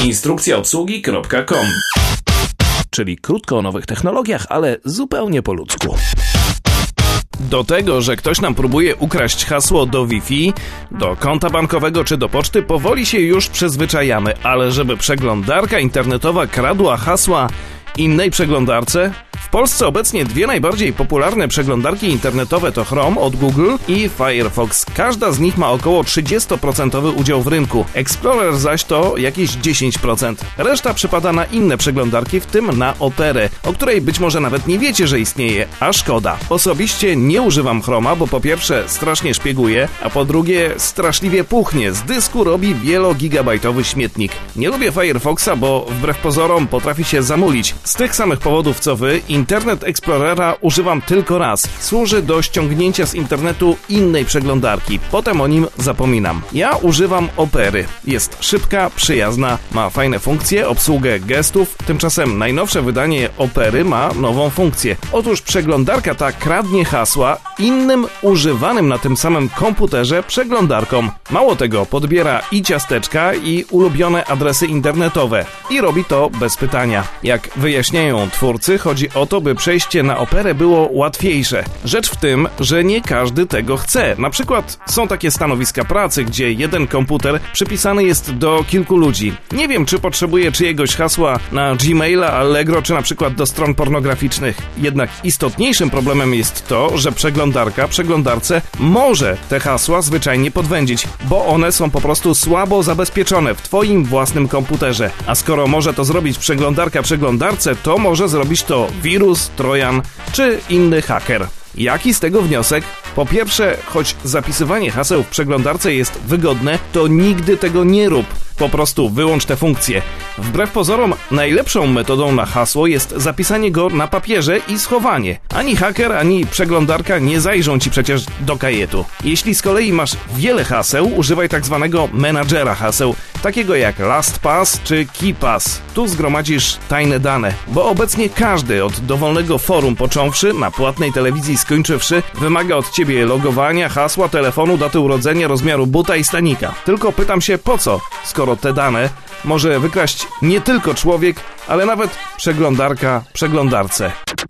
Instrukcjaobsługi.com. Czyli krótko o nowych technologiach, ale zupełnie po ludzku. Do tego, że ktoś nam próbuje ukraść hasło do Wi-Fi, do konta bankowego czy do poczty, powoli się już przyzwyczajamy, ale żeby przeglądarka internetowa kradła hasła innej przeglądarce? W Polsce obecnie dwie najbardziej popularne przeglądarki internetowe to Chrome od Google i Firefox. Każda z nich ma około 30% udział w rynku. Explorer zaś to jakieś 10%. Reszta przypada na inne przeglądarki, w tym na Operę, o której być może nawet nie wiecie, że istnieje, a szkoda. Osobiście nie używam Chroma, bo po pierwsze strasznie szpieguje, a po drugie straszliwie puchnie. Z dysku robi wielogigabajtowy śmietnik. Nie lubię Firefoxa, bo wbrew pozorom potrafi się zamulić. Z tych samych powodów co wy, Internet Explorera używam tylko raz. Służy do ściągnięcia z internetu innej przeglądarki. Potem o nim zapominam. Ja używam Opery. Jest szybka, przyjazna, ma fajne funkcje, obsługę gestów. Tymczasem najnowsze wydanie Opery ma nową funkcję. Otóż przeglądarka ta kradnie hasła innym używanym na tym samym komputerze przeglądarkom. Mało tego, podbiera i ciasteczka, i ulubione adresy internetowe. I robi to bez pytania. Jak wyjaśniają twórcy, chodzi o to, by przejście na Operę było łatwiejsze. Rzecz w tym, że nie każdy tego chce. Na przykład są takie stanowiska pracy, gdzie jeden komputer przypisany jest do kilku ludzi. Nie wiem, czy potrzebuje czyjegoś hasła na Gmaila, Allegro, czy na przykład do stron pornograficznych. Jednak istotniejszym problemem jest to, że przeglądarce może te hasła zwyczajnie podwędzić, bo one są po prostu słabo zabezpieczone w twoim własnym komputerze. A skoro może to zrobić przeglądarce, to może zrobić to wirus, trojan czy inny haker. Jaki z tego wniosek? Po pierwsze, choć zapisywanie haseł w przeglądarce jest wygodne, to nigdy tego nie rób. Po prostu wyłącz te funkcje. Wbrew pozorom, najlepszą metodą na hasło jest zapisanie go na papierze i schowanie. Ani haker, ani przeglądarka nie zajrzą ci przecież do kajetu. Jeśli z kolei masz wiele haseł, używaj tak zwanego menadżera haseł, takiego jak LastPass czy KeePass. Tu zgromadzisz tajne dane, bo obecnie każdy, od dowolnego forum począwszy, na płatnej telewizji skończywszy, wymaga od ciebie logowania, hasła, telefonu, daty urodzenia, rozmiaru buta i stanika. Tylko pytam się, po co, skoro te dane może wykraść nie tylko człowiek, ale nawet przeglądarka przeglądarce.